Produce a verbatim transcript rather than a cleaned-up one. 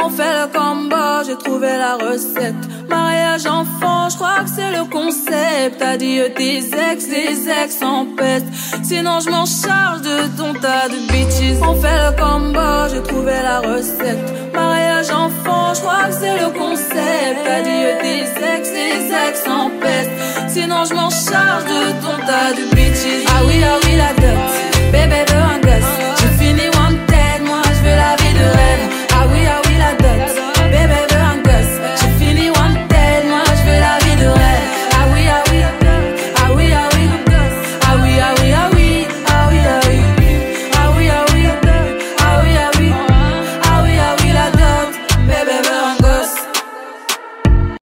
On fait le combo, j'ai trouvé la recette. Mariage enfant, je crois que c'est le concept. Adieu tes ex, les ex en peste. Sinon je m'en charge de ton tas de bitches. On fait le combo, j'ai trouvé la recette. Mariage enfant, je crois que c'est le concept. Adieu tes ex, les ex en peste. Sinon je m'en charge de ton tas de bitches. Ah oui, ah oui.